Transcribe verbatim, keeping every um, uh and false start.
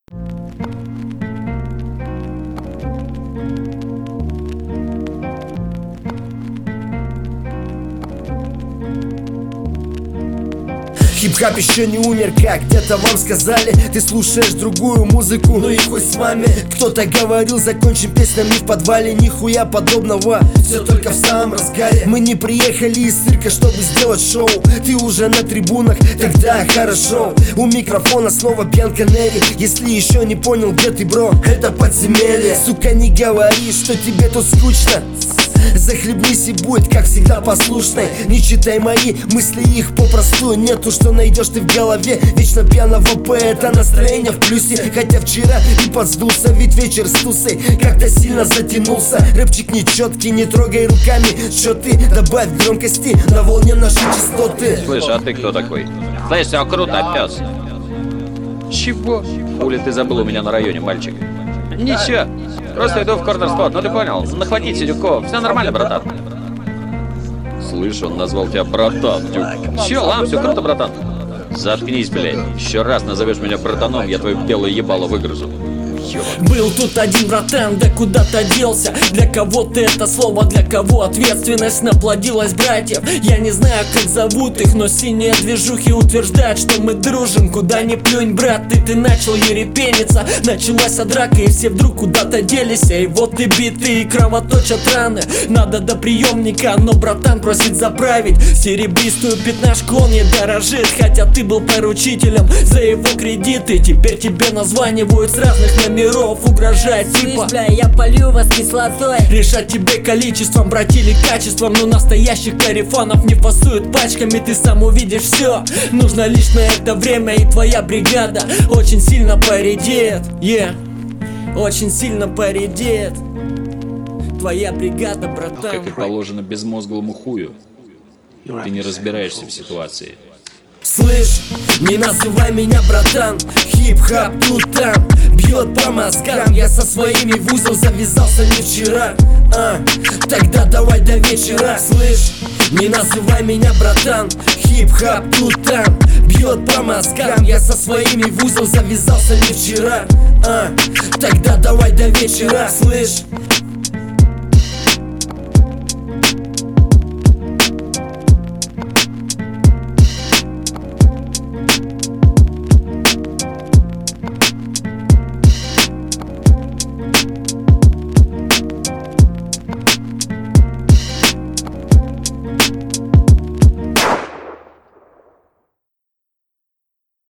Хип-хап еще не умер, как где-то вам сказали. Ты слушаешь другую музыку, ну и хуй с вами. Кто-то говорил, закончим песнями в подвале. Нихуя подобного, все только в самом разгаре. Мы не приехали из цирка, чтобы сделать шоу. Ты уже на трибунах, тогда хорошо. У микрофона снова пьянка Нерри. Если еще не понял, где ты, бро, это подземелье. Сука, не говори, что тебе тут скучно. Захлебнись и будь, как всегда, послушной. Не читай мои мысли, их попросту нету. Что найдешь ты в голове вечно пьяного поэта. Настроение в плюсе, хотя вчера и подсдулся. Ведь вечер с тусой как-то сильно затянулся. Рэпчик нечеткий, не трогай руками. Что ты, добавь громкости на волне нашей частоты. Слышь, а ты кто такой? Слышь, все круто, пес. Чего? Хули ты забыл у меня на районе, мальчик? Ничего, просто иду в корнер-спот, ну ты понял, нахватить сидюков, все нормально, братан. Слышь, он назвал тебя братан, Дюк. Че, лам, все круто, братан. Заткнись, блядь, еще раз назовешь меня братаном, я твое белое ебало выгрызу. Был тут один братан, да куда-то делся. Для кого-то это слово, для кого ответственность наплодилась братьев. Я не знаю, как зовут их, но синие движухи утверждают, что мы дружим. Куда ни плюнь, брат, ты, ты начал ерепениться. Началась драка, и все вдруг куда-то делись. И вот и биты, и кровоточат раны. Надо до приемника, но братан просит заправить серебристую пятнашку, он не дорожит. Хотя ты был поручителем за его кредиты. Теперь тебе названивают с разных номеров. Угрожает типа: бля, я полью вас кислотой. Решать тебе количеством, брать или качеством. Но настоящих карифанов не фасуют пачками. Ты сам увидишь все. Нужно лишь на это время, и твоя бригада очень сильно поредеет. Yeah. Очень сильно поредеет твоя бригада, братан. Как и положено безмозглому хую, ты не разбираешься в ситуации. Слышь, не называй меня братан. Хип-хап тут там бьет по мозгам. Я со своими в узел завязался не вчера. а, Тогда давай до вечера. Слышь, не называй меня братан. Хип-хап тут там бьет по мозгам. Я со своими в узел завязался не вчера. а, Тогда давай до вечера. Слышь,